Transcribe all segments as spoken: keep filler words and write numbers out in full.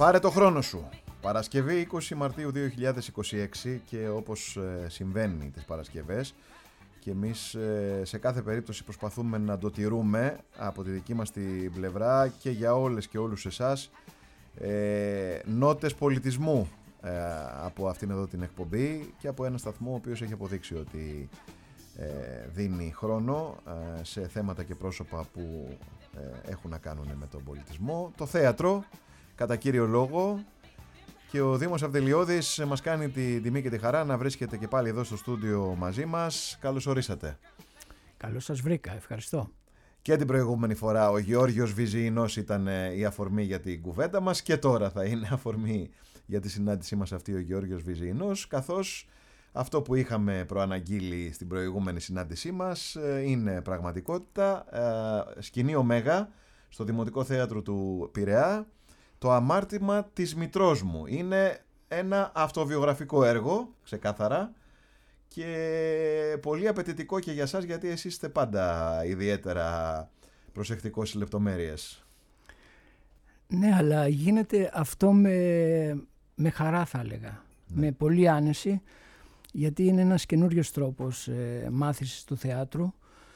Πάρε το χρόνο σου. Παρασκευή είκοσι Μαρτίου δύο χιλιάδες είκοσι έξι και όπως ε, συμβαίνει τις Παρασκευές και εμείς ε, σε κάθε περίπτωση προσπαθούμε να το τηρούμε από τη δική μας την πλευρά και για όλες και όλους εσάς ε, νότες πολιτισμού ε, από αυτήν εδώ την εκπομπή και από ένα σταθμό ο οποίος έχει αποδείξει ότι ε, δίνει χρόνο ε, σε θέματα και πρόσωπα που ε, έχουν να κάνουν με τον πολιτισμό, το θέατρο κατά κύριο λόγο. Και ο Δήμος Αυδελιώδης μας κάνει τη τιμή και τη χαρά να βρίσκεται και πάλι εδώ στο στούντιο μαζί μας. Καλώς ορίσατε. Καλώς σας βρήκα, ευχαριστώ. Και την προηγούμενη φορά ο Γεώργιος Βυζιεινός ήταν η αφορμή για την κουβέντα μας και τώρα θα είναι αφορμή για τη συνάντησή μας αυτή ο Γεώργιος Βυζιεινός, καθώς αυτό που είχαμε προαναγγείλει στην προηγούμενη συνάντησή μας είναι πραγματικότητα. Σκηνή Ωμέγα στο Δημοτικό Θέατρο του Πειραιά. Το αμάρτημα της μητρός μου. Είναι ένα αυτοβιογραφικό έργο, ξεκάθαρα, και πολύ απαιτητικό και για σας, γιατί εσείς είστε πάντα ιδιαίτερα προσεκτικός στις λεπτομέρειες. Ναι, αλλά γίνεται αυτό με, με χαρά, θα έλεγα. Ναι. Με πολύ άνεση, γιατί είναι ένας καινούριος τρόπος ε, μάθησης του θεάτρου,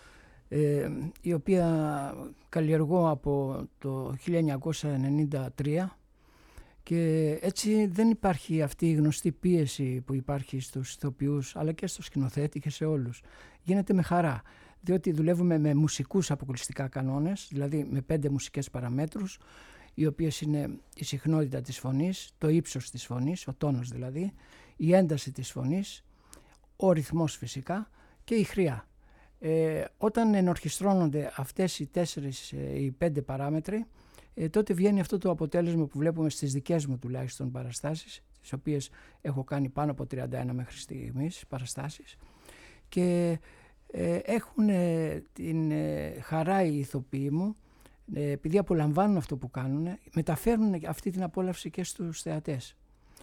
ε, η οποία καλλιεργώ από το χίλια εννιακόσια ενενήντα τρία και έτσι δεν υπάρχει αυτή η γνωστή πίεση που υπάρχει στους ηθοποιούς αλλά και στο σκηνοθέτη και σε όλους. Γίνεται με χαρά, διότι δουλεύουμε με μουσικούς αποκλειστικά κανόνες, δηλαδή με πέντε μουσικές παραμέτρους, οι οποίες είναι η συχνότητα της φωνής, το ύψος της φωνής, ο τόνος δηλαδή, η ένταση της φωνής, ο ρυθμός φυσικά και η χρειά. Ε, όταν ενορχιστρώνονται αυτές οι τέσσερις ε, οι πέντε παράμετροι, ε, τότε βγαίνει αυτό το αποτέλεσμα που βλέπουμε στις δικές μου τουλάχιστον παραστάσεις, τις οποίες έχω κάνει πάνω από τριάντα ένα μέχρι στιγμής παραστάσεις, και ε, έχουν ε, την ε, χαρά οι ηθοποιοί μου, ε, επειδή απολαμβάνουν αυτό που κάνουν, μεταφέρουν αυτή την απόλαυση και στους θεατές.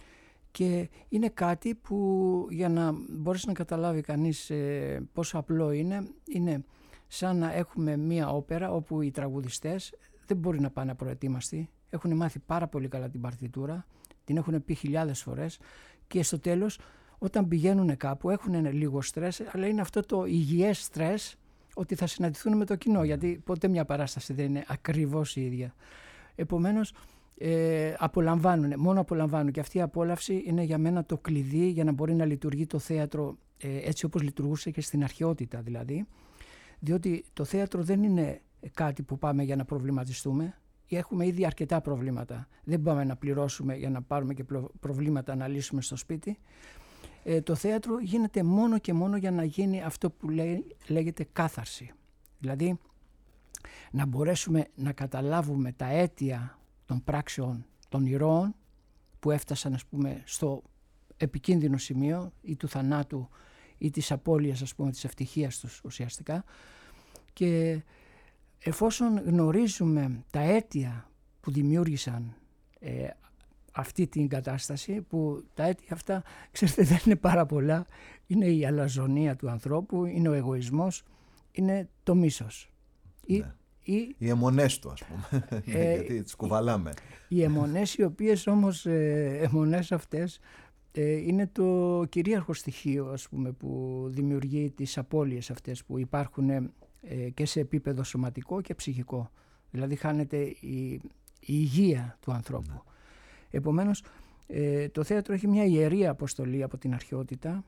Και είναι κάτι που, για να μπορέσει να καταλάβει κανείς ε, πόσο απλό είναι, είναι σαν να έχουμε μία όπερα όπου οι τραγουδιστές δεν μπορεί να πάνε απροετοίμαστοι, έχουν μάθει πάρα πολύ καλά την παρτιτούρα, την έχουν πει χιλιάδες φορές και στο τέλος όταν πηγαίνουν κάπου έχουν λίγο στρες, αλλά είναι αυτό το υγιές στρες ότι θα συναντηθούν με το κοινό, γιατί ποτέ μια παράσταση δεν είναι ακριβώς η ίδια. Επομένως, Ε, απολαμβάνουν, μόνο απολαμβάνουν, και αυτή η απόλαυση είναι για μένα το κλειδί για να μπορεί να λειτουργεί το θέατρο ε, έτσι όπως λειτουργούσε και στην αρχαιότητα δηλαδή, διότι το θέατρο δεν είναι κάτι που πάμε για να προβληματιστούμε, έχουμε ήδη αρκετά προβλήματα, δεν πάμε να πληρώσουμε για να πάρουμε και προβλήματα να λύσουμε στο σπίτι. Ε, το θέατρο γίνεται μόνο και μόνο για να γίνει αυτό που λέει, λέγεται κάθαρση, δηλαδή να μπορέσουμε να καταλάβουμε τα αίτια των πράξεων των ηρώων που έφτασαν, ας πούμε, στο επικίνδυνο σημείο ή του θανάτου ή της απώλειας, ας πούμε, της ευτυχίας τους ουσιαστικά, και εφόσον γνωρίζουμε τα αίτια που δημιούργησαν ε, αυτή την κατάσταση, που τα αίτια αυτά, ξέρετε, δεν είναι πάρα πολλά, είναι η αλαζονία του ανθρώπου, είναι ο εγωισμός, είναι το μίσος. Ναι. Ή, ή, οι αιμονές του, ας πούμε, ε, γιατί τις κουβαλάμε. Οι αιμονές, οι οποίες όμως ε, αιμονές αυτές ε, είναι το κυρίαρχο στοιχείο, ας πούμε, που δημιουργεί τις απώλειες αυτές που υπάρχουν ε, και σε επίπεδο σωματικό και ψυχικό. Δηλαδή χάνεται η, η υγεία του ανθρώπου. Ναι. Επομένως, ε, το θέατρο έχει μια ιερή αποστολή από την αρχαιότητα,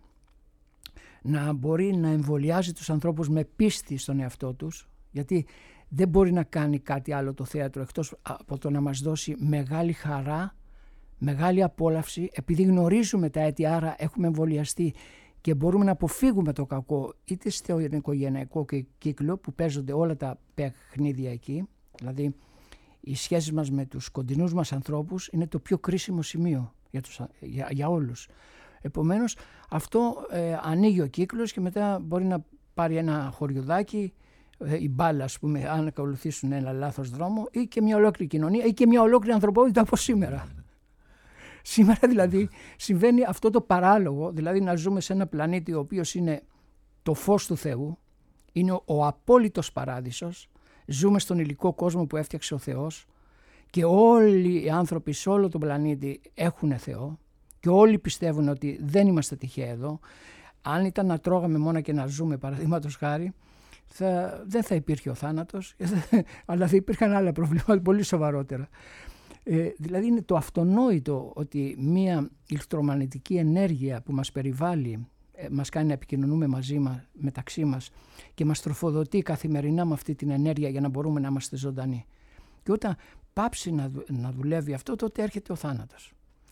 να μπορεί να εμβολιάζει τους ανθρώπους με πίστη στον εαυτό τους, γιατί δεν μπορεί να κάνει κάτι άλλο το θέατρο εκτός από το να μας δώσει μεγάλη χαρά, μεγάλη απόλαυση, επειδή γνωρίζουμε τα αίτια, άρα έχουμε εμβολιαστεί και μπορούμε να αποφύγουμε το κακό είτε στο οικογενειακό κύκλο που παίζονται όλα τα παιχνίδια εκεί, δηλαδή οι σχέσεις μας με τους κοντινούς μας ανθρώπους είναι το πιο κρίσιμο σημείο για, τους, για, για όλους. Επομένως αυτό ε, ανοίγει ο κύκλος και μετά μπορεί να πάρει ένα χωριουδάκι, η μπάλα, ας πούμε, αν ακολουθήσουν ένα λάθος δρόμο, ή και μια ολόκληρη κοινωνία ή και μια ολόκληρη ανθρωπότητα από σήμερα. Σήμερα δηλαδή συμβαίνει αυτό το παράλογο, δηλαδή να ζούμε σε ένα πλανήτη ο οποίος είναι το φως του Θεού, είναι ο απόλυτος παράδεισος, ζούμε στον υλικό κόσμο που έφτιαξε ο Θεός και όλοι οι άνθρωποι σε όλο τον πλανήτη έχουν Θεό και όλοι πιστεύουν ότι δεν είμαστε τυχαίοι εδώ. Αν ήταν να τρώγαμε μόνο και να ζούμε, παραδείγματος χάρη, θα, δεν θα υπήρχε ο θάνατος, αλλά θα υπήρχαν άλλα προβλήματα πολύ σοβαρότερα. Ε, δηλαδή είναι το αυτονόητο ότι μία ηλεκτρομαγνητική ενέργεια που μας περιβάλλει, ε, μας κάνει να επικοινωνούμε μαζί μας, μεταξύ μας και μας τροφοδοτεί καθημερινά με αυτή την ενέργεια για να μπορούμε να είμαστε ζωντανοί. Και όταν πάψει να, να δουλεύει αυτό, τότε έρχεται ο θάνατος.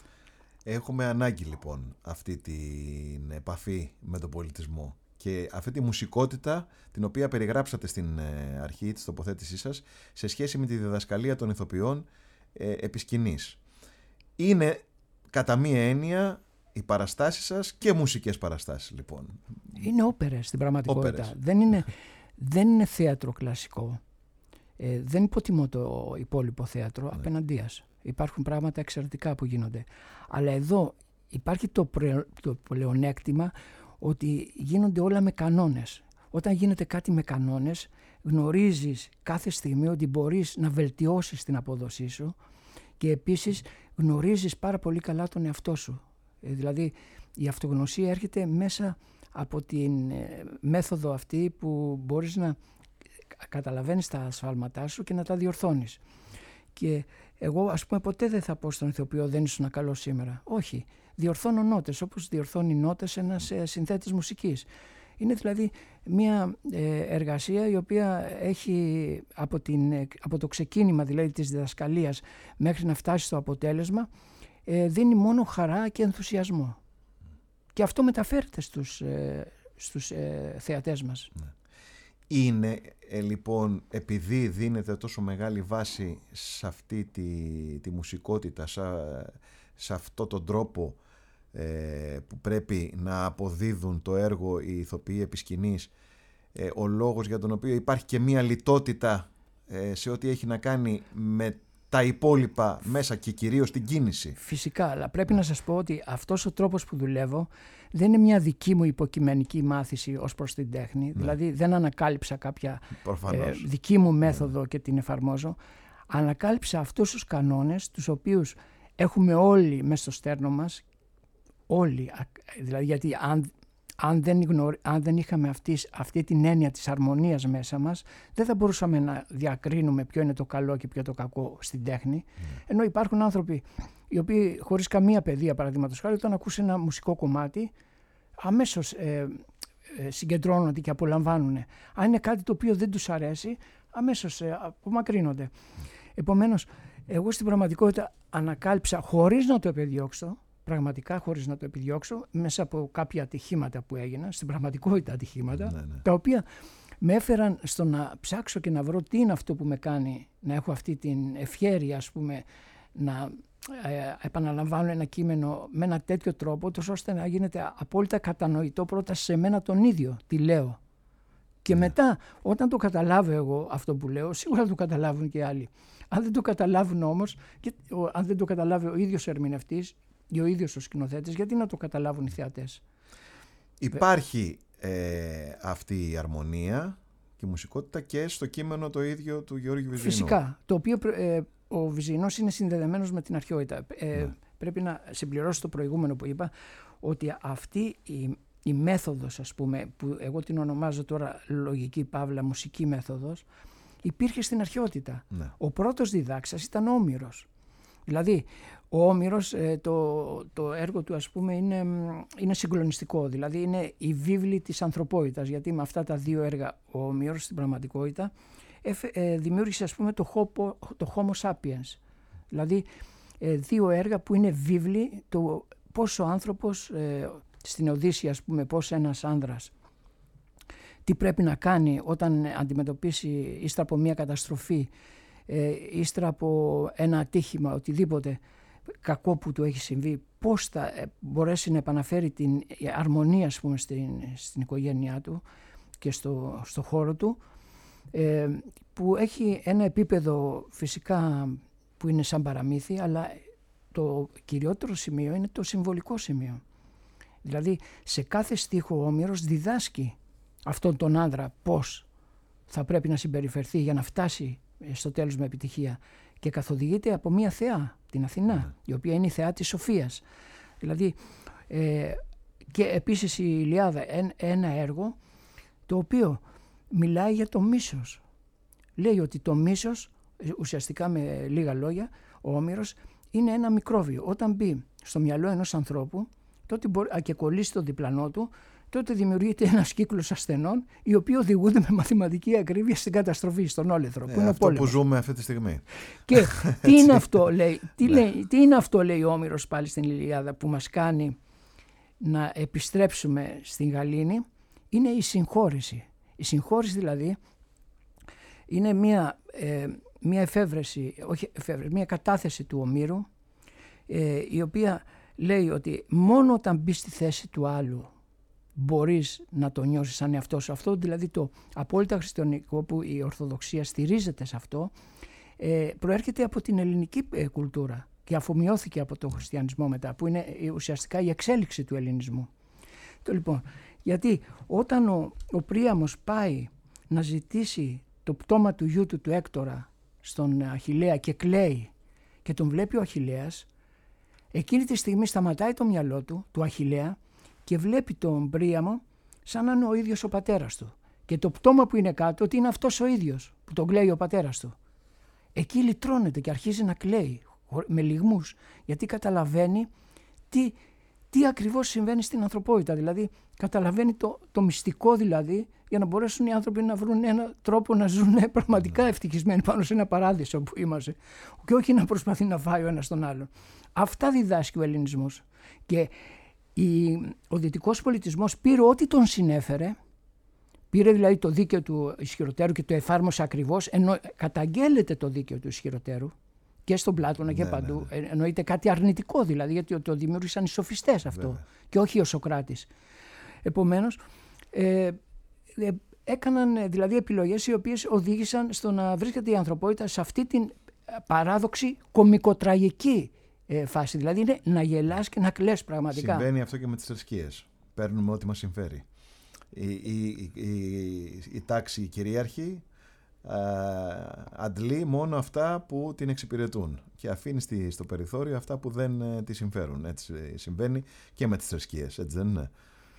Έχουμε ανάγκη λοιπόν αυτή την επαφή με τον πολιτισμό και αυτή τη μουσικότητα την οποία περιγράψατε στην αρχή της τοποθέτησής σας σε σχέση με τη διδασκαλία των ηθοποιών ε, επί σκηνής. Είναι κατά μία έννοια οι παραστάσεις σας και μουσικές παραστάσεις λοιπόν. Είναι όπερες στην πραγματικότητα. Όπερες. Δεν είναι, δεν είναι θέατρο κλασικό. Ε, δεν υποτιμώ το υπόλοιπο θέατρο, ναι. Απέναντίας. Υπάρχουν πράγματα εξαιρετικά που γίνονται. Αλλά εδώ υπάρχει το, πρε, το πλεονέκτημα ότι γίνονται όλα με κανόνες. Όταν γίνεται κάτι με κανόνες, γνωρίζεις κάθε στιγμή ότι μπορείς να βελτιώσεις την απόδοσή σου και επίσης γνωρίζεις πάρα πολύ καλά τον εαυτό σου. Ε, δηλαδή η αυτογνωσία έρχεται μέσα από την ε, μέθοδο αυτή που μπορείς να καταλαβαίνεις τα ασφάλματά σου και να τα διορθώνεις. Και εγώ ας πούμε ποτέ δεν θα πω στον ηθοποιό δεν ήσουν καλό σήμερα. Όχι, διορθώνω νότες όπως διορθώνει νότες ένας ε, συνθέτης μουσικής. Είναι δηλαδή μια ε, εργασία η οποία έχει από, την, ε, από το ξεκίνημα δηλαδή της διδασκαλίας μέχρι να φτάσει στο αποτέλεσμα ε, δίνει μόνο χαρά και ενθουσιασμό. Και αυτό μεταφέρεται στους, ε, στους ε, θεατές μας. Ναι. Είναι ε, λοιπόν επειδή δίνεται τόσο μεγάλη βάση σε αυτή τη, τη μουσικότητα, σε, σε αυτό τον τρόπο ε, που πρέπει να αποδίδουν το έργο οι ηθοποιοί επί σκηνής, ε, ο λόγος για τον οποίο υπάρχει και μία λιτότητα ε, σε ό,τι έχει να κάνει με τα υπόλοιπα μέσα και κυρίως την κίνηση. Φυσικά, αλλά πρέπει να σας πω ότι αυτός ο τρόπος που δουλεύω δεν είναι μια δική μου υποκειμενική μάθηση ως προς την τέχνη. Ναι. Δηλαδή δεν ανακάλυψα κάποια ε, δική μου μέθοδο ναι. και την εφαρμόζω. Ανακάλυψα αυτούς τους κανόνες τους οποίους έχουμε όλοι μέσα στο στέρνο μας. Όλοι. Δηλαδή γιατί αν, αν, δεν, γνωρι, αν δεν είχαμε αυτή, αυτή την έννοια της αρμονίας μέσα μας, δεν θα μπορούσαμε να διακρίνουμε ποιο είναι το καλό και ποιο το κακό στην τέχνη. Mm. Ενώ υπάρχουν άνθρωποι οι οποίοι χωρίς καμία παιδεία, παραδείγματος χάρη, όταν ακούς ένα μουσικό κομμάτι, αμέσως ε, ε, συγκεντρώνονται και απολαμβάνουν. Αν είναι κάτι το οποίο δεν τους αρέσει, αμέσως ε, απομακρύνονται. Mm. Επομένως, εγώ στην πραγματικότητα ανακάλυψα χωρίς να το επιδιώξω, πραγματικά χωρίς να το επιδιώξω, μέσα από κάποια ατυχήματα που έγιναν, στην πραγματικότητα ατυχήματα, ναι, ναι. τα οποία με έφεραν στο να ψάξω και να βρω τι είναι αυτό που με κάνει να έχω αυτή την ευχέρεια, ας πούμε, να ε, επαναλαμβάνω ένα κείμενο με ένα τέτοιο τρόπο, τόσο ώστε να γίνεται απόλυτα κατανοητό πρώτα σε μένα τον ίδιο, τι λέω. Και ναι. μετά, όταν το καταλάβω εγώ αυτό που λέω, σίγουρα το καταλάβουν και άλλοι. Αν δεν το καταλάβουν όμως, και, ο, αν δεν το καταλάβει ο ίδιος ερμηνευτής, ή ο ίδιος ο σκηνοθέτης, γιατί να το καταλάβουν οι θεατές. Υπάρχει ε, αυτή η αρμονία και η μουσικότητα και στο κείμενο το ίδιο του Γεώργιου Βυζινού. Φυσικά, το οποίο ε, ο Βυζινός είναι συνδεδεμένος με την αρχαιότητα. Ε, ναι. Πρέπει να συμπληρώσω το προηγούμενο που είπα, ότι αυτή η, η μέθοδος, ας πούμε, που εγώ την ονομάζω τώρα λογική παύλα μουσική μέθοδος, υπήρχε στην αρχαιότητα. Ναι. Ο πρώτος διδάξας ήταν ο Όμηρος. Δηλαδή, ο Όμηρος, το, το έργο του, ας πούμε, είναι, είναι συγκλονιστικό. Δηλαδή, είναι η βίβλη της ανθρωπότητας, γιατί με αυτά τα δύο έργα ο Όμηρος στην πραγματικότητα εφ, ε, δημιούργησε, ας πούμε, το, hopo, το Homo sapiens. Δηλαδή, ε, δύο έργα που είναι βίβλοι, το πώς ο άνθρωπος, ε, στην Οδύσσεια, ας πούμε, πώς ένας άνδρας, τι πρέπει να κάνει όταν αντιμετωπίσει ύστερα από μια καταστροφή, ε, ύστερα από ένα ατύχημα, οτιδήποτε κακό που του έχει συμβεί, πώς θα μπορέσει να επαναφέρει την αρμονία, ας πούμε, στην, στην οικογένειά του και στο, στο χώρο του, ε, που έχει ένα επίπεδο φυσικά που είναι σαν παραμύθι, αλλά το κυριότερο σημείο είναι το συμβολικό σημείο. Δηλαδή σε κάθε στίχο ο Όμηρος διδάσκει αυτόν τον άνδρα πώς θα πρέπει να συμπεριφερθεί για να φτάσει στο τέλος με επιτυχία. και καθοδηγείται από μία θεά, την Αθηνά, Ναι. η οποία είναι η θεά της σοφίας. Δηλαδή, ε, και επίσης η Ηλιάδα, ένα έργο το οποίο μιλάει για το μίσος. Λέει ότι το μίσος, ουσιαστικά με λίγα λόγια, ο Όμηρος είναι ένα μικρόβιο. Όταν μπει στο μυαλό ενός ανθρώπου, τότε μπορεί, και κολλήσει το διπλανό του, τότε δημιουργείται ένας κύκλος ασθενών, οι οποίοι οδηγούνται με μαθηματική ακρίβεια στην καταστροφή, στον όλεθρο. Ε, που είναι αυτό ο που ζούμε αυτή τη στιγμή. Και τι είναι αυτό, λέει, τι, λέει, τι είναι αυτό, λέει ο Όμηρος πάλι στην Ηλιάδα, που μας κάνει να επιστρέψουμε στην γαλήνη, είναι η συγχώρεση. Η συγχώρεση δηλαδή είναι μια, ε, μια εφεύρεση, όχι εφεύρεση, μια κατάθεση του Ομήρου, ε, η οποία λέει ότι μόνο όταν μπει στη θέση του άλλου μπορείς να το νιώσεις σαν εαυτό σου. Αυτό δηλαδή το απόλυτα χριστιανικό που η Ορθοδοξία στηρίζεται σε αυτό, ε, προέρχεται από την ελληνική ε, κουλτούρα και αφομοιώθηκε από τον χριστιανισμό μετά, που είναι ουσιαστικά η εξέλιξη του ελληνισμού. Το, λοιπόν, γιατί όταν ο, ο Príamos πάει να ζητήσει το πτώμα του γιού του, του Έκτορα, στον Αχιλλέα και κλαίει και τον βλέπει ο Αχιλλέας, εκείνη τη στιγμή σταματάει το μυαλό του, του Αχιλλέα, και βλέπει τον Príamo σαν να είναι ο ίδιος ο πατέρας του. Και το πτώμα που είναι κάτω, ότι είναι αυτός ο ίδιος που τον κλαίει ο πατέρας του. Εκεί λυτρώνεται και αρχίζει να κλαίει με λυγμούς, γιατί καταλαβαίνει τι, τι ακριβώς συμβαίνει στην ανθρωπότητα. Δηλαδή καταλαβαίνει το, το μυστικό, δηλαδή, για να μπορέσουν οι άνθρωποι να βρουν έναν τρόπο να ζουν πραγματικά ευτυχισμένοι πάνω σε ένα παράδεισο που είμαστε, και όχι να προσπαθεί να φάει ο ένας τον άλλον. Αυτά διδάσκει ο ελληνισμός. Και η, ο δυτικός πολιτισμός πήρε ό,τι τον συνέφερε, πήρε δηλαδή το δίκαιο του ισχυροτέρου και το εφάρμοσε ακριβώς, ενώ καταγγέλλεται το δίκαιο του ισχυροτέρου και στον Πλάτωνα και ναι, παντού. Ναι, ναι. Εννοείται κάτι αρνητικό δηλαδή, γιατί το δημιούργησαν οι σοφιστές αυτό. Βέβαια. Και όχι ο Σωκράτης. Επομένως, ε, ε, έκαναν δηλαδή επιλογές οι οποίες οδήγησαν στο να βρίσκεται η ανθρωπότητα σε αυτή την παράδοξη κωμικοτραγική ε, φάση. Δηλαδή είναι να γελάς και να κλαις πραγματικά. Συμβαίνει αυτό και με τις θρησκείες. Παίρνουμε ό,τι μας συμφέρει. Η, η, η, η, η τάξη η κυρίαρχη α, αντλεί μόνο αυτά που την εξυπηρετούν και αφήνει στη, στο περιθώριο αυτά που δεν ε, τη συμφέρουν. Έτσι συμβαίνει και με τις θρησκείες, έτσι δεν είναι?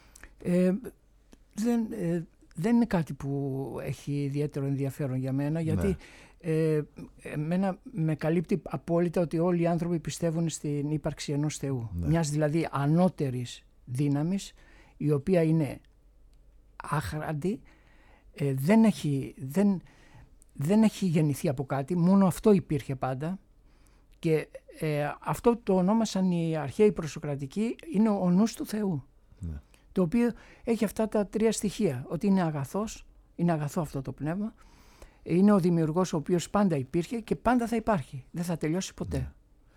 Ε, δεν, ε, δεν είναι κάτι που έχει ιδιαίτερο ενδιαφέρον για μένα, γιατί ναι. ε, εμένα με καλύπτει απόλυτα ότι όλοι οι άνθρωποι πιστεύουν στην ύπαρξη ενός Θεού. Ναι. Μιας δηλαδή ανώτερης δύναμης, η οποία είναι άχραντη, ε, δεν, έχει, δεν, δεν έχει γεννηθεί από κάτι, μόνο αυτό υπήρχε πάντα, και ε, αυτό το ονόμασαν οι αρχαίοι προσοκρατικοί, είναι ο νους του Θεού. Ναι. Το οποίο έχει αυτά τα τρία στοιχεία, ότι είναι αγαθός, είναι αγαθό αυτό το πνεύμα, είναι ο δημιουργός ο οποίος πάντα υπήρχε και πάντα θα υπάρχει, δεν θα τελειώσει ποτέ. Ναι.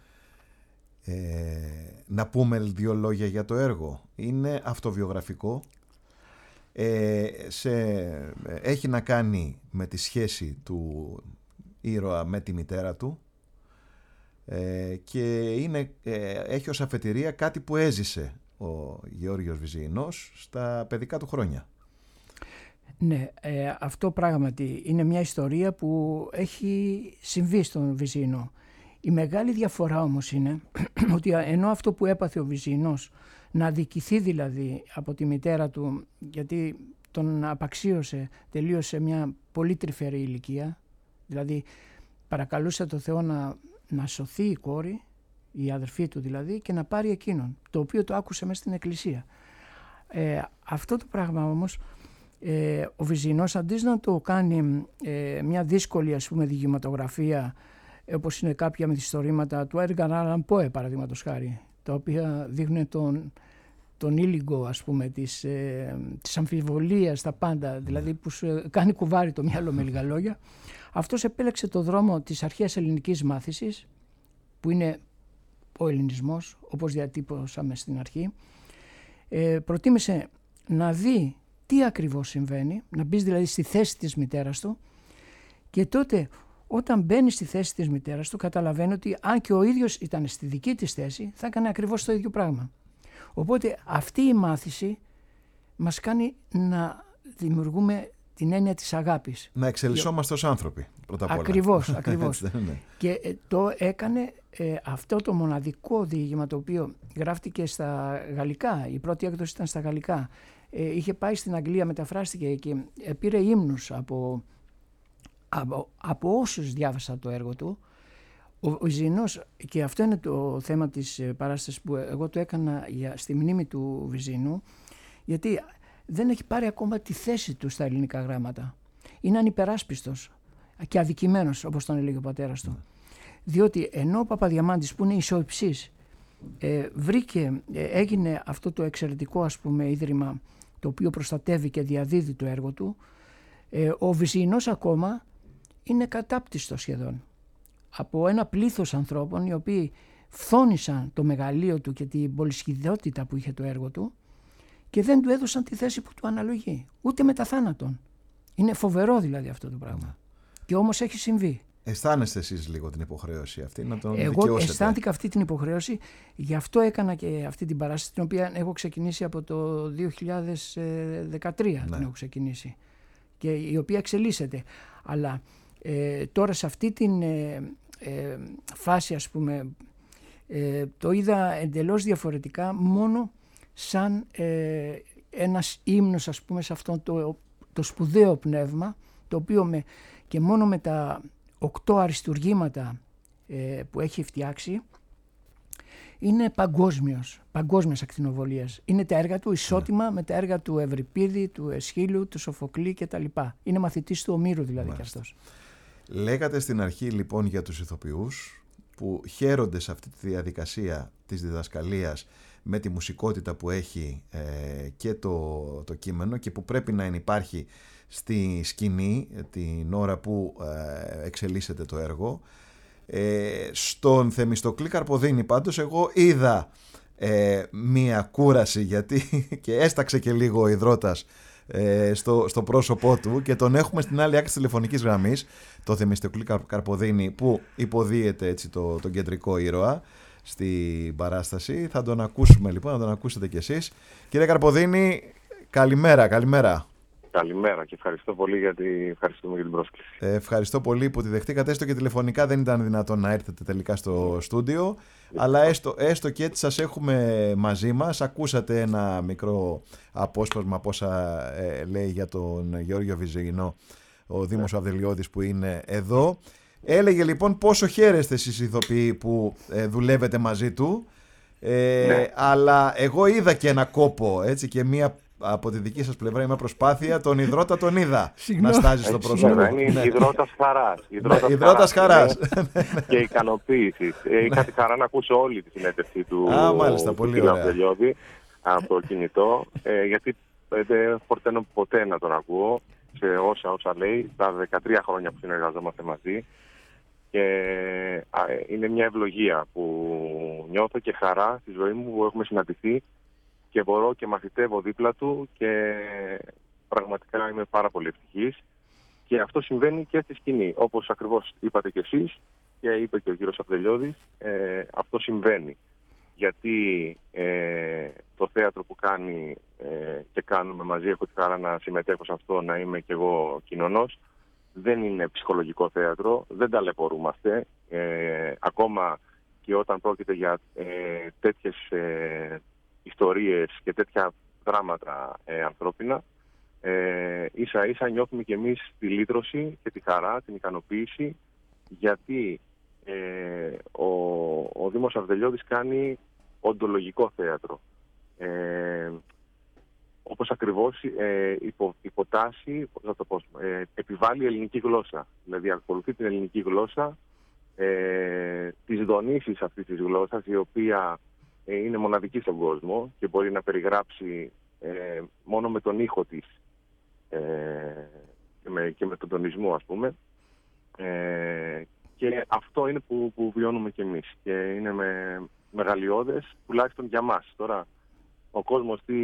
Ε, να πούμε δύο λόγια για το έργο. Είναι αυτοβιογραφικό, ε, σε, έχει να κάνει με τη σχέση του ήρωα με τη μητέρα του, ε, και είναι, ε, έχει ως αφετηρία κάτι που έζησε ο Γεώργιος Βυζιεινός στα παιδικά του χρόνια. Ναι, ε, αυτό πράγματι είναι μια ιστορία που έχει συμβεί στον Βυζιεινό. Η μεγάλη διαφορά όμως είναι ότι ενώ αυτό που έπαθε ο Βυζιεινός, να αδικηθεί δηλαδή από τη μητέρα του, γιατί τον απαξίωσε τελείως σε μια πολύ τρυφερή ηλικία, δηλαδή παρακαλούσε το Θεό να, να σωθεί η κόρη, η αδερφή του δηλαδή, και να πάρει εκείνον, το οποίο το άκουσε μέσα στην εκκλησία. Ε, αυτό το πράγμα όμως, ε, ο Βυζιεινός αντί να το κάνει ε, μια δύσκολη, ας πούμε, διηγηματογραφία, όπως είναι κάποια μυθιστορήματα του Edgar Allan Poe, παραδείγματος χάρη, τα οποία δείχνουν τον, τον ήλιγκο, ας πούμε, της, ε, της αμφιβολίας, τα πάντα, δηλαδή που σου κάνει κουβάρι το μυαλό, με λίγα λόγια. Αυτός επέλεξε το δρόμο της αρχαίας ελληνικής μάθησης, που είναι ο ελληνισμός, όπως διατύπωσαμε στην αρχή. Ε, προτίμησε να δει τι ακριβώς συμβαίνει, να μπει δηλαδή στη θέση της μητέρας του, και τότε όταν μπαίνει στη θέση της μητέρας του καταλαβαίνει ότι αν και ο ίδιος ήταν στη δική της θέση, θα έκανε ακριβώς το ίδιο πράγμα. Οπότε αυτή η μάθηση μας κάνει να δημιουργούμε την έννοια της αγάπης. Να εξελισσόμαστε ως άνθρωποι. πρώτα απ' όλα. Ακριβώς, ακριβώς. Έτσι, ναι. Και ε, το έκανε ε, αυτό το μοναδικό διήγημα, το οποίο γράφτηκε στα γαλλικά, η πρώτη έκδοση ήταν στα γαλλικά. Ε, είχε πάει στην Αγγλία, μεταφράστηκε και ε, πήρε ύμνους από, από, από όσους διάβασαν το έργο του. Ο, ο Βυζινός, και αυτό είναι το θέμα της παράστασης που εγώ το έκανα για, στη μνήμη του Βυζινού, γιατί δεν έχει πάρει ακόμα τη θέση του στα ελληνικά γράμματα. Είναι ανυπεράσπιστος και αδικημένος, όπως τον έλεγε ο πατέρας του. Mm. Διότι ενώ ο Παπαδιαμάντης, που είναι ισοϊψής, ε, βρήκε, ε, έγινε αυτό το εξαιρετικό, ας πούμε, ίδρυμα, το οποίο προστατεύει και διαδίδει το έργο του, ε, ο Βυζινός ακόμα είναι κατάπτυστος σχεδόν από ένα πλήθος ανθρώπων οι οποίοι φθόνησαν το μεγαλείο του και την πολυσχηδότητα που είχε το έργο του και δεν του έδωσαν τη θέση που του αναλογεί, ούτε μετά θάνατον. Είναι φοβερό δηλαδή αυτό το πράγμα. Και όμως έχει συμβεί. Αισθάνεστε εσείς λίγο την υποχρέωση αυτή να τον Εγώ δικαιώσετε? Εγώ αισθάνθηκα αυτή την υποχρέωση, γι' αυτό έκανα και αυτή την παράσταση, την οποία έχω ξεκινήσει από το δύο χιλιάδες δεκατρία. Ναι. Την έχω ξεκινήσει και η οποία εξελίσσεται. Αλλά ε, τώρα σε αυτή την ε, ε, φάση, ας πούμε, ε, το είδα εντελώς διαφορετικά, μόνο σαν ε, ένας ύμνος, ας πούμε, σε αυτό το, το σπουδαίο πνεύμα, το οποίο με, και μόνο με τα οκτώ αριστουργήματα ε, που έχει φτιάξει είναι παγκόσμιος, παγκόσμιας ακτινοβολίας. Είναι τα έργα του ισότιμα yeah. με τα έργα του Ευρυπίδη, του Εσχύλου, του Σοφοκλή κτλ. Είναι μαθητής του Ομήρου δηλαδή κι αυτός. Λέγατε στην αρχή λοιπόν για τους ηθοποιούς που χαίρονται σε αυτή τη διαδικασία της διδασκαλίας με τη μουσικότητα που έχει ε, και το, το κείμενο και που πρέπει να υπάρχει στη σκηνή την ώρα που ε, εξελίσσεται το έργο. Ε, στον Θεμιστοκλή Καρποδίνη πάντως εγώ είδα ε, μία κούραση, γιατί και έσταξε και λίγο ο υδρότας ε, στο, στο πρόσωπό του, και τον έχουμε στην άλλη άκρη της τηλεφωνικής γραμμής, το Θεμιστοκλή Καρποδίνη, που υποδίεται έτσι το, τον κεντρικό ήρωα στην παράσταση. Θα τον ακούσουμε λοιπόν, να τον ακούσετε κι εσείς. Κύριε Καρποδίνη, καλημέρα, καλημέρα. Καλημέρα και ευχαριστώ πολύ για, τη... ευχαριστούμε για την πρόσκληση. Ε, ευχαριστώ πολύ που τη δεχτήκατε. Έστω και τηλεφωνικά δεν ήταν δυνατόν να έρθετε τελικά στο στούντιο, αλλά έστω, έστω και έτσι σας έχουμε μαζί μας. Ακούσατε ένα μικρό απόσπασμα από όσα ε, λέει για τον Γεώργιο Βυζινό ο Δήμος ναι. Αυδελιώδης που είναι εδώ. Έλεγε λοιπόν πόσο χαίρεστε εσείς οι ηθοποιοί που ε, δουλεύετε μαζί του, ε, ναι. αλλά εγώ είδα και ένα κόπο, έτσι, και μία από τη δική σας πλευρά, μια προσπάθεια, τον υδρότα τον είδα να στάζει στο πρόσωπο. Είναι υδρότας χαράς. Υδρότας χαράς. Και ικανοποίηση. Είχα τη χαρά να ακούσω όλη τη συνέντευξη του κ. Αυδελιώδη από το κινητό, γιατί δεν φορταίνω ποτέ να τον ακούω σε όσα όσα λέει, τα δεκατρία χρόνια που συνεργαζόμαστε μαζί. Και είναι μια ευλογία που νιώθω και χαρά στη ζωή μου που έχουμε συναντηθεί και μπορώ και μαθητεύω δίπλα του και πραγματικά είμαι πάρα πολύ ευτυχής. Και αυτό συμβαίνει και στη σκηνή. Όπως ακριβώς είπατε κι εσείς και είπε και ο κύριος Αυδελιώδης, ε, αυτό συμβαίνει. Γιατί ε, το θέατρο που κάνει ε, και κάνουμε μαζί, έχω τη χαρά να συμμετέχω σε αυτό, να είμαι κι εγώ κοινωνός, δεν είναι ψυχολογικό θέατρο, δεν ταλαιπωρούμαστε. Ε, ακόμα και όταν πρόκειται για ε, τέτοιες ε, ιστορίες και τέτοια δράματα ε, ανθρώπινα, ε, ίσα ίσα νιώθουμε κι εμείς τη λύτρωση και τη χαρά, την ικανοποίηση, γιατί ε, ο, ο Δήμος Αυδελιώδης κάνει οντολογικό θέατρο. Ε, όπως ακριβώς ε, υπο, υποτάσσει, πώς θα το πω, ε, επιβάλλει ελληνική γλώσσα. Δηλαδή ακολουθεί την ελληνική γλώσσα, ε, τις δονήσεις αυτής της γλώσσας, η οποία ε, είναι μοναδική στον κόσμο και μπορεί να περιγράψει ε, μόνο με τον ήχο της ε, και, με, και με τον τονισμό, ας πούμε. Ε, και αυτό είναι που, που βιώνουμε κι εμείς και είναι με μεγαλειώδες, τουλάχιστον για μας. Τώρα ο κόσμος τι,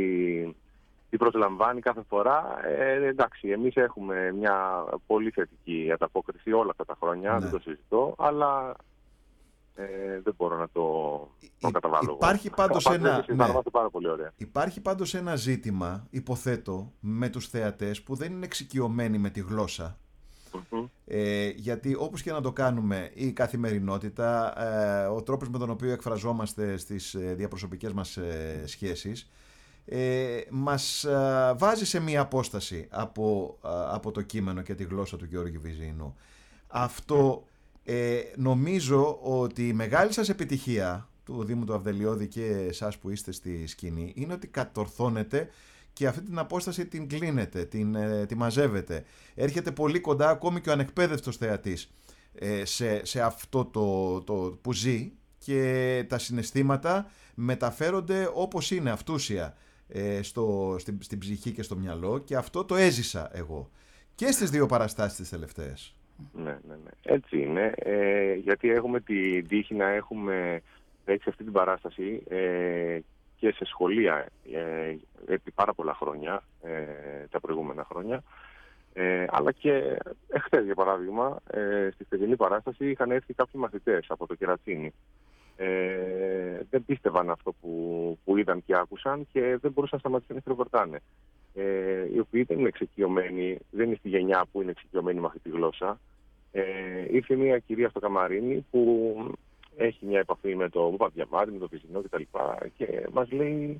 τι προσλαμβάνει κάθε φορά, ε, εντάξει, εμείς έχουμε μια πολύ θετική ανταπόκριση όλα αυτά τα χρόνια, ναι. Δεν το συζητώ, αλλά ε, δεν μπορώ να το, το καταβάλω. Υπάρχει πάντως, ένα, ναι. πάρα πολύ ωραία. Υπάρχει πάντως ένα ζήτημα, υποθέτω, με τους θεατές που δεν είναι εξοικειωμένοι με τη γλώσσα. Mm-hmm. Ε, γιατί όπως και να το κάνουμε, η καθημερινότητα, ε, ο τρόπος με τον οποίο εκφραζόμαστε στις ε, διαπροσωπικές μας ε, σχέσεις, ε, μας ε, βάζει σε μία απόσταση από, ε, από το κείμενο και τη γλώσσα του Γεώργη Βυζιεινού. Αυτό ε, νομίζω ότι η μεγάλη σας επιτυχία του Δήμου του Αυδελιώδη και εσάς που είστε στη σκηνή είναι ότι κατορθώνετε και αυτή την απόσταση την κλείνετε, την, ε, τη μαζεύετε. Έρχεται πολύ κοντά ακόμη και ο ανεκπαίδευτος θεατής ε, σε, σε αυτό το, το που ζει, και τα συναισθήματα μεταφέρονται όπως είναι, αυτούσια, ε, στο, στην, στην ψυχή και στο μυαλό, και αυτό το έζησα εγώ και στις δύο παραστάσεις τις τελευταίες. Ναι, ναι, ναι. Έτσι είναι, ε, γιατί έχουμε την τύχη να έχουμε παίξει αυτή την παράσταση ε, και σε σχολεία ε, επί πάρα πολλά χρόνια, ε, τα προηγούμενα χρόνια, ε, αλλά και εχθές, για παράδειγμα, ε, στη φετινή παράσταση είχαν έρθει κάποιοι μαθητές από το Κερατσίνι. Ε, δεν πίστευαν αυτό που, που είδαν και άκουσαν και δεν μπορούσαν να σταματήσουν να χειροκροτάνε. Ε, οι οποίοι δεν είναι εξοικειωμένοι, δεν είναι στη γενιά που είναι εξοικειωμένοι με αυτή τη γλώσσα. Ε, ήρθε μια κυρία στο καμαρίνι που έχει μια επαφή με το Παπαδιαμάντη, με το Βυζιεινό κτλ. Και μας λέει,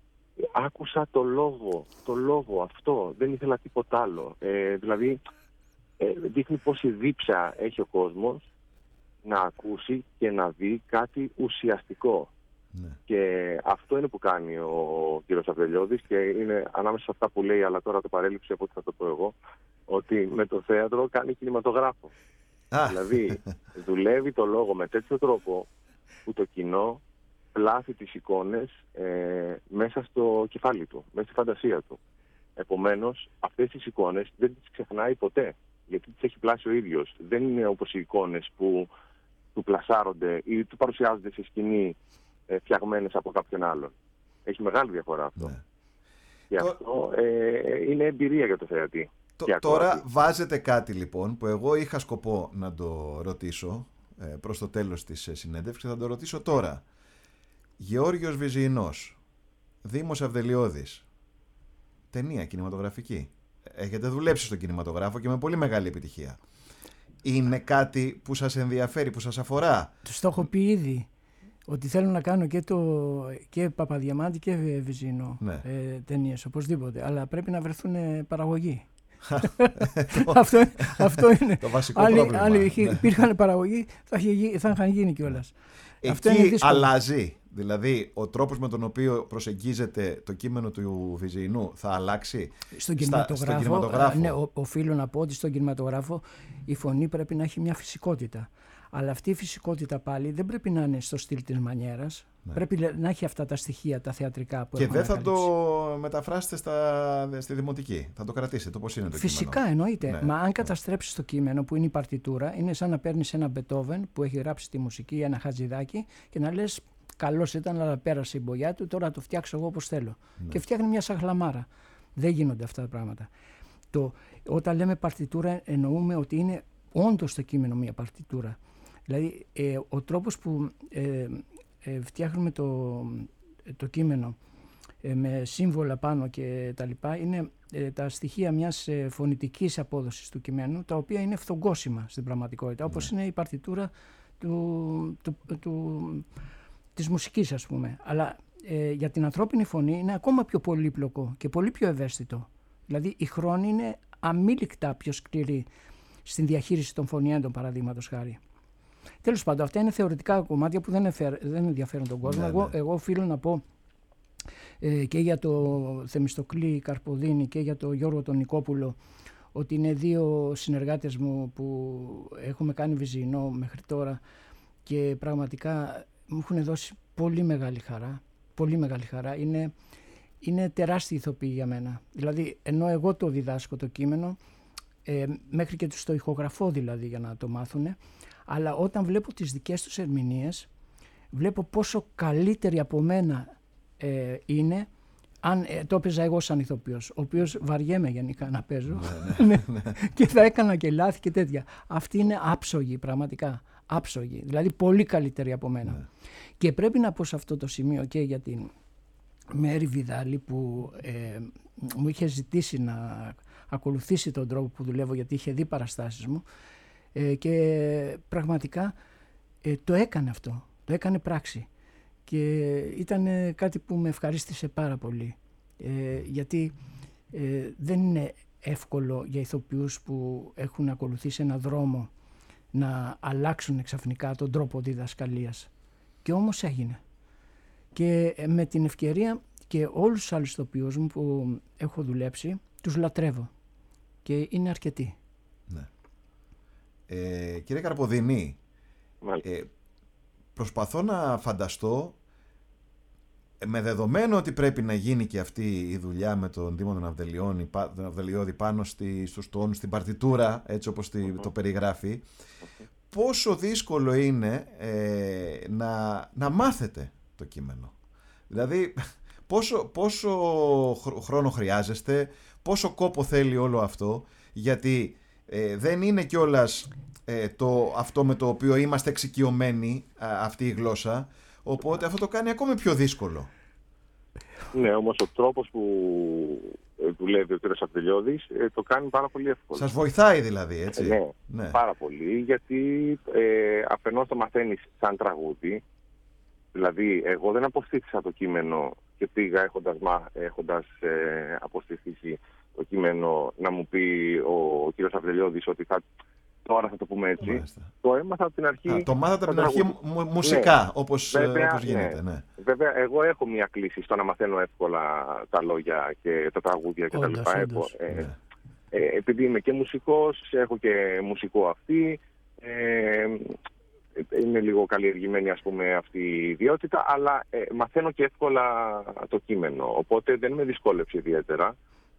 άκουσα το λόγο, το λόγο αυτό, δεν ήθελα τίποτα άλλο. Ε, δηλαδή, ε, δείχνει πόση δίψα έχει ο κόσμος να ακούσει και να δει κάτι ουσιαστικό. Ναι. Και αυτό είναι που κάνει ο κύριος Αυδελιώδης, και είναι ανάμεσα σε αυτά που λέει, αλλά τώρα το παρέλειψε από ό,τι θα το πω εγώ, ότι με το θέατρο κάνει κινηματογράφο. Ah. Δηλαδή, δουλεύει το λόγο με τέτοιο τρόπο που το κοινό πλάθει τις εικόνες ε, μέσα στο κεφάλι του, μέσα στη φαντασία του. Επομένως, αυτές τις εικόνες δεν τις ξεχνάει ποτέ, γιατί τις έχει πλάσει ο ίδιος. Δεν είναι όπως οι εικόνες που του πλασάρονται ή του παρουσιάζονται σε σκηνή ε, φτιαγμένες από κάποιον άλλον. Έχει μεγάλη διαφορά αυτό. Ναι. Και το... αυτό ε, είναι εμπειρία για το θεατή. Το, τώρα βάζετε κάτι λοιπόν που εγώ είχα σκοπό να το ρωτήσω ε, προς το τέλος της συνέντευξης, και θα το ρωτήσω τώρα. Γεώργιος Βυζιεινός, Δήμος Αυδελιώδης, ταινία κινηματογραφική. Έχετε δουλέψει στον κινηματογράφο και με πολύ μεγάλη επιτυχία. Είναι κάτι που σας ενδιαφέρει, που σας αφορά? Τους το έχω πει ήδη, ότι θέλω να κάνω και, το, και Παπαδιαμάντη και Βυζιεινό, ναι. ε, ταινίες, οπωσδήποτε. Αλλά πρέπει να βρεθούν παραγωγοί. αυτό, αυτό είναι. Το βασικό άλλοι, πρόβλημα. Άλλοι υπήρχαν παραγωγοί, θα, είχε, θα είχαν γίνει κιόλας. Εκεί αυτό είναι αλλάζει. Δηλαδή, ο τρόπος με τον οποίο προσεγγίζεται το κείμενο του Βυζιεινού θα αλλάξει στον κινηματογράφο. Στον κινηματογράφο. Ναι, οφείλω να πω ότι στον κινηματογράφο η φωνή πρέπει να έχει μια φυσικότητα. Αλλά αυτή η φυσικότητα πάλι δεν πρέπει να είναι στο στυλ της μανιέρας. Ναι. Πρέπει να έχει αυτά τα στοιχεία, τα θεατρικά που και έχουμε. Και δεν θα το μεταφράσετε στα, στη δημοτική. Θα το κρατήσετε όπως είναι το Φυσικά, κείμενο. Εννοείται. Ναι. Μα αν καταστρέψεις το κείμενο που είναι η παρτιτούρα, είναι σαν να παίρνεις ένα Μπετόβεν που έχει γράψει τη μουσική, ένα Χατζηδάκι, και να λες, καλός ήταν, αλλά πέρασε η μπογιά του, τώρα το φτιάξω εγώ όπως θέλω. Ναι. Και φτιάχνει μια σαγλαμάρα. Δεν γίνονται αυτά τα πράγματα. Το, όταν λέμε παρτιτούρα, εννοούμε ότι είναι όντως το κείμενο μια παρτιτούρα. Δηλαδή, ε, ο τρόπος που ε, ε, φτιάχνουμε το, το κείμενο ε, με σύμβολα πάνω και τα λοιπά είναι ε, τα στοιχεία μιας ε, φωνητικής απόδοσης του κειμένου, τα οποία είναι φθογκώσιμα στην πραγματικότητα, ναι. όπως είναι η παρτιτούρα του, του, του, της μουσικής, ας πούμε. Αλλά ε, για την ανθρώπινη φωνή είναι ακόμα πιο πολύπλοκο και πολύ πιο ευαίσθητο. Δηλαδή, η χρόνη είναι αμήλικτα πιο σκληρή στην διαχείριση των φωνιέντων, παραδείγματος χάρη. Τέλος πάντων, αυτά είναι θεωρητικά κομμάτια που δεν, εφέρ, δεν ενδιαφέρουν τον κόσμο. Ναι, εγώ, ναι. εγώ οφείλω να πω ε, και για το Θεμιστοκλή Καρποδίνη και για το Γιώργο τον Νικόπουλο, ότι είναι δύο συνεργάτες μου που έχουμε κάνει Βυζιεινό μέχρι τώρα και πραγματικά μου έχουν δώσει πολύ μεγάλη χαρά. Πολύ μεγάλη χαρά. Είναι, είναι τεράστιοι ηθοποιοί για μένα. Δηλαδή, ενώ εγώ το διδάσκω το κείμενο, ε, μέχρι και τους το ηχογραφώ δηλαδή για να το μάθουν, αλλά όταν βλέπω τις δικές τους ερμηνείες, βλέπω πόσο καλύτερη από μένα ε, είναι, αν ε, το έπαιζα εγώ σαν ηθοποιός, ο οποίος βαριέμαι γενικά να παίζω, ναι, ναι, ναι. και θα έκανα και λάθη και τέτοια. Αυτή είναι άψογη, πραγματικά, άψογη, δηλαδή πολύ καλύτερη από μένα. Ναι. Και πρέπει να πω σε αυτό το σημείο και για την Μέρη Βιδάλη που ε, μου είχε ζητήσει να ακολουθήσει τον τρόπο που δουλεύω, γιατί είχε δει παραστάσεις μου. Ε, και πραγματικά ε, το έκανε αυτό, το έκανε πράξη. Και ήταν κάτι που με ευχαρίστησε πάρα πολύ. Ε, γιατί ε, δεν είναι εύκολο για ηθοποιούς που έχουν ακολουθήσει ένα δρόμο να αλλάξουν ξαφνικά τον τρόπο διδασκαλίας. Και όμως έγινε. Και με την ευκαιρία και όλους τους άλλους ηθοποιούς μου που έχω δουλέψει, τους λατρεύω. Και είναι αρκετοί. Ναι. Ε, κύριε Καρποδίνη, ε, προσπαθώ να φανταστώ, με δεδομένο ότι πρέπει να γίνει και αυτή η δουλειά με τον Δήμο των Αυδελιών, τον Αυδελιώδη πάνω στη, στους τόνους, στην παρτιτούρα, έτσι όπως τη, το περιγράφει, πόσο δύσκολο είναι ε, να, να μάθετε το κείμενο. Δηλαδή, πόσο, πόσο χρόνο χρειάζεστε, πόσο κόπο θέλει όλο αυτό, γιατί ε, δεν είναι κιόλας ε, το, αυτό με το οποίο είμαστε εξοικειωμένοι, α, αυτή η γλώσσα, οπότε αυτό το κάνει ακόμη πιο δύσκολο. Ναι, όμως ο τρόπος που δουλεύει ο κ. Αυδελιώδης το κάνει πάρα πολύ εύκολο. Σας βοηθάει δηλαδή, έτσι. Ναι, ναι. Πάρα πολύ, γιατί ε, αφενός το μαθαίνεις σαν τραγούδι. Δηλαδή, εγώ δεν αποστήθησα το κείμενο και πήγα έχοντας, έχοντας ε, αποστηθήσει το κείμενο να μου πει ο, ο κ. Αυδελιώδης ότι θα... Τώρα θα το πούμε έτσι. Μάλιστα. Το έμαθα από την αρχή. Α, το μάθατε από την αρχή μου, μουσικά, ναι. όπως, Βέβαια, όπως γίνεται. Ναι. Ναι. Βέβαια, εγώ έχω μια κλίση στο να μαθαίνω εύκολα τα λόγια και τα τραγούδια κτλ. Ε, ναι. ε, επειδή είμαι και μουσικός, έχω και μουσικό αυτή. Ε, είναι λίγο καλλιεργημένη, ας πούμε, αυτή η ιδιότητα, αλλά ε, μαθαίνω και εύκολα το κείμενο. Οπότε δεν με δυσκόλεψε ιδιαίτερα.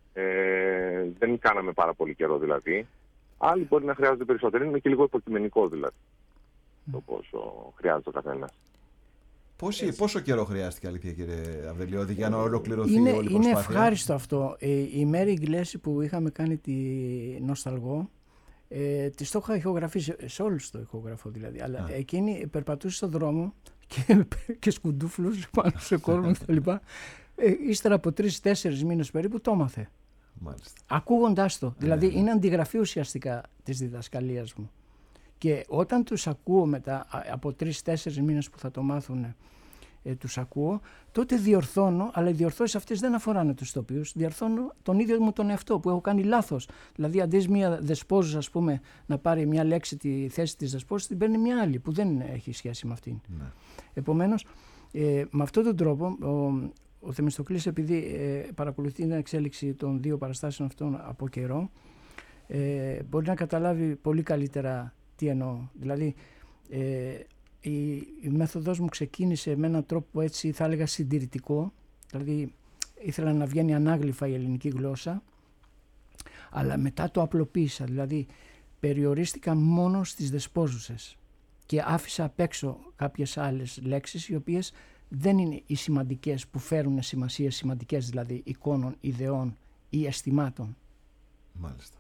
Ε, δεν κάναμε πάρα πολύ καιρό δηλαδή. Άλλοι μπορεί να χρειάζονται περισσότερο. Είναι και λίγο υποκειμενικό δηλαδή mm. το πόσο χρειάζεται ο καθένας. Πόσο, πόσο καιρό χρειάστηκε, αλήθεια, κύριε Αυδελιώδη, για να ολοκληρωθεί είναι, όλη η προσπάθεια? Είναι ευχάριστο αυτό. Ε, η Μέρη Ιγκλέση που είχαμε κάνει τη Νοσταλγό, ε, της το είχα ηχογραφήσει, σε όλους το ηχογραφώ δηλαδή, αλλά ah. εκείνη περπατούσε στον δρόμο και, και σκουντούφλους πάνω σε κόσμο κτλ. Ε, ύστερα από τρεις-τέσσερις μήνες περίπου το έμαθε. Μάλιστα. Ακούγοντάς το. Δηλαδή ναι, ναι. είναι αντιγραφή ουσιαστικά της διδασκαλίας μου. Και όταν τους ακούω μετά, από τρεις-τέσσερις μήνες που θα το μάθουν, ε, τους ακούω, τότε διορθώνω, αλλά οι διορθώσεις αυτές δεν αφοράνε τους ηθοποιούς. Διορθώνω τον ίδιο μου τον εαυτό που έχω κάνει λάθος. Δηλαδή, αντί μια δεσπόζουσα, ας πούμε, να πάρει μια λέξη τη θέση της δεσπόζουσας, την παίρνει μια άλλη που δεν έχει σχέση με αυτήν. Ναι. Επομένως, ε, με αυτόν τον τρόπο, ο, ο Θεμιστοκλής, επειδή ε, παρακολουθεί την εξέλιξη των δύο παραστάσεων αυτών από καιρό, ε, μπορεί να καταλάβει πολύ καλύτερα τι εννοώ. Δηλαδή, ε, η, η μέθοδος μου ξεκίνησε με έναν τρόπο, έτσι θα έλεγα, συντηρητικό. Δηλαδή, ήθελα να βγαίνει ανάγλυφα η ελληνική γλώσσα, αλλά μετά το απλοποίησα. Δηλαδή, περιορίστηκα μόνο στις δεσπόζουσες και άφησα απ' έξω κάποιες άλλες λέξεις, οι οποίες δεν είναι οι σημαντικές, που φέρουν σημασίες σημαντικές, δηλαδή εικόνων, ιδεών ή αισθημάτων. Μάλιστα.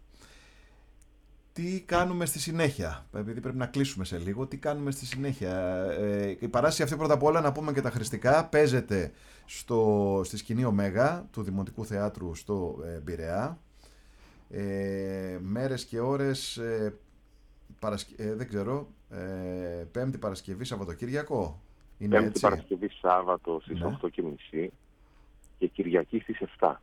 Τι κάνουμε στη συνέχεια, επειδή πρέπει να κλείσουμε σε λίγο, τι κάνουμε στη συνέχεια? Ε, η παράσταση αυτή, πρώτα απ' όλα να πούμε και τα χρηστικά, παίζεται στο, στη σκηνή Ωμέγα του Δημοτικού Θεάτρου στο ε, Πειραιά. Ε, μέρες και ώρες, ε, παρασκε... ε, δεν ξέρω, ε, Πέμπτη, Παρασκευή, Σαββατοκύριακο. Είναι Πέμπτη, έτσι? Παρασκευή, Σάββατο στις ναι. οκτώ και μισή και Κυριακή στις επτά.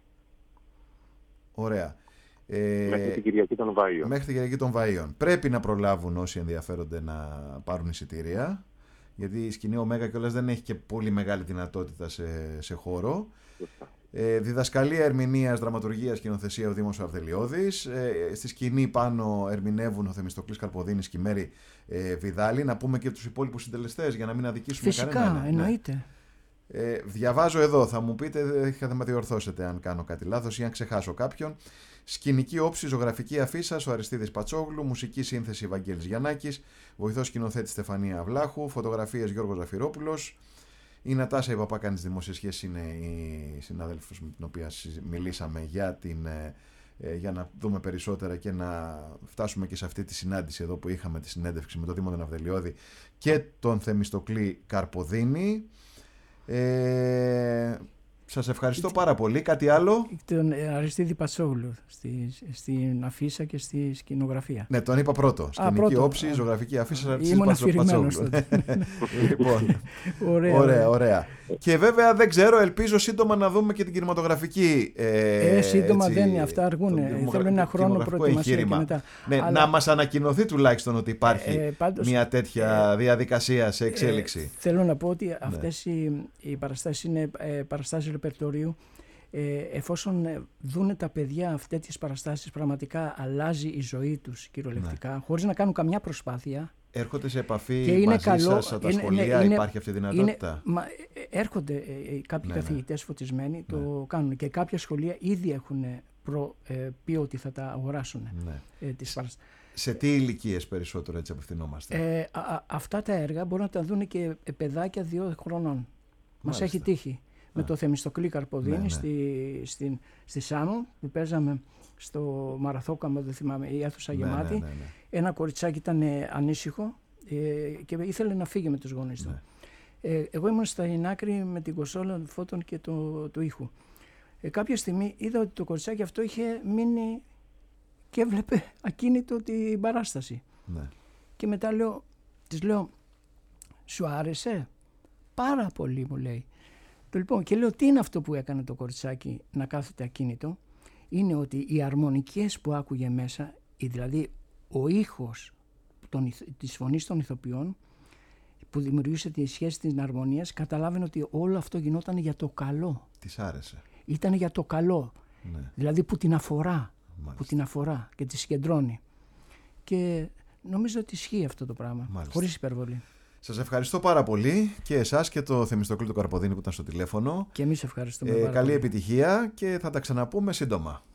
Ωραία. Ε, μέχρι την Κυριακή των Βαΐων. Μέχρι την Κυριακή των Βαΐων. Πρέπει να προλάβουν όσοι ενδιαφέρονται να πάρουν εισιτήρια, γιατί η σκηνή Ωμέγα κιόλας δεν έχει και πολύ μεγάλη δυνατότητα σε, σε χώρο. Ε, διδασκαλία ερμηνείας, δραματουργίας, σκηνοθεσία ο Δήμος Αυδελιώδης. Ε, στη σκηνή πάνω ερμηνεύουν ο Θεμιστοκλής Καρποδίνης και η Μέρη ε, Βιδάλη. Να πούμε και τους υπόλοιπους συντελεστές για να μην αδικήσουμε φυσικά, κανέναν. Φυσικά, εννοείται. Ναι. Ε, διαβάζω εδώ, θα μου πείτε, θα με διορθώσετε αν κάνω κάτι λάθος ή αν ξεχάσω κάποιον. Σκηνική όψη, ζωγραφική αφίσας ο Αριστίδης Πατσόγλου, μουσική σύνθεση Βαγγέλης Γιαννάκης, βοηθός σκηνοθέτη Στεφανία Βλάχου, φωτογραφίες Γιώργος Ζαφυρόπουλος. Η Νατάσα η Παπάκανης δημόσιες σχέσεις είναι η συνάδελφος με την οποία μιλήσαμε για, την, ε, για να δούμε περισσότερα και να φτάσουμε και σε αυτή τη συνάντηση εδώ που είχαμε τη συνέντευξη με τον Δήμο τον Αυδελιώδη και τον Θεμιστοκλή Καρποδίνη. Ε, Σας ευχαριστώ πάρα πολύ. Κάτι άλλο? Τον Αριστίδη Πατσόγλου στη, στην αφίσα και στη σκηνογραφία. Ναι, τον είπα πρώτο. Σκηνική όψη, ζωγραφική αφίσα, Αριστίδη Πατσόγλου. Λοιπόν, ωραία, ωραία, ωραία. Και βέβαια δεν ξέρω, ελπίζω σύντομα να δούμε και την κινηματογραφική. Ε, ε, σύντομα έτσι, δεν είναι, αυτά αργούν. Θέλω ένα χρόνο προετοιμασία και μετά. Ναι, αλλά... Να μας ανακοινωθεί τουλάχιστον ότι υπάρχει ε, πάντως, μια τέτοια ε, διαδικασία σε εξέλιξη. Ε, θέλω να πω ότι αυτές ναι. οι, οι παραστάσεις είναι ε, παραστάσεις ρεπερτορίου. Ε, εφόσον δούνε τα παιδιά αυτές τις παραστάσεις, πραγματικά αλλάζει η ζωή τους κυριολεκτικά, ναι. χωρίς να κάνουν καμιά προσπάθεια. Έρχονται σε επαφή και είναι μαζί καλό, σας από τα είναι, σχολεία, είναι, υπάρχει αυτή η δυνατότητα? Είναι, μα, έρχονται ε, κάποιοι ναι, καθηγητές ναι. φωτισμένοι, το ναι. κάνουν, και κάποια σχολεία ήδη έχουν προ, ε, πει ότι θα τα αγοράσουν. Ναι. Ε, τις παρασ... Σε τι ηλικίες περισσότερο έτσι απευθυνόμαστε? Ε, α, α, αυτά τα έργα μπορούν να τα δουν και παιδάκια δύο χρονών. Μας έχει τύχει. Με το Θεμιστοκλή Καρποδίνη ναι, ναι. στη, στη, στη Σάμο που παίζαμε στο Μαραθώκαμο, δεν θυμάμαι, η αίθουσα ναι, γεμάτη. Ναι, ναι, ναι. Ένα κοριτσάκι ήταν ε, ανήσυχο ε, και ήθελε να φύγει με τους γονείς του. Ναι. Ε, εγώ ήμουν στην άκρη με την κονσόλα φώτων και του το ήχου. Ε, κάποια στιγμή είδα ότι το κοριτσάκι αυτό είχε μείνει και έβλεπε ακίνητο την παράσταση. Ναι. Και μετά λέω, της λέω, σου άρεσε? Πάρα πολύ, μου λέει. Το λοιπόν, και λέω, τι είναι αυτό που έκανε το κοριτσάκι να κάθεται ακίνητο? Είναι ότι οι αρμονικές που άκουγε μέσα, δηλαδή ο ήχος των, της φωνής των ηθοποιών που δημιουργούσε τη σχέση της αρμονίας, καταλάβαινε ότι όλο αυτό γινόταν για το καλό. Της άρεσε. Ήταν για το καλό. Ναι. Δηλαδή που την αφορά. Μάλιστα. Που την αφορά και τη συγκεντρώνει. Και νομίζω ότι ισχύει αυτό το πράγμα. Μάλιστα. Χωρίς υπερβολή. Σας ευχαριστώ πάρα πολύ και εσάς και το Θεμιστοκλή του Καρποδίνη που ήταν στο τηλέφωνο. Και εμείς ευχαριστούμε ε, πάρα καλή πολύ. Επιτυχία και θα τα ξαναπούμε σύντομα.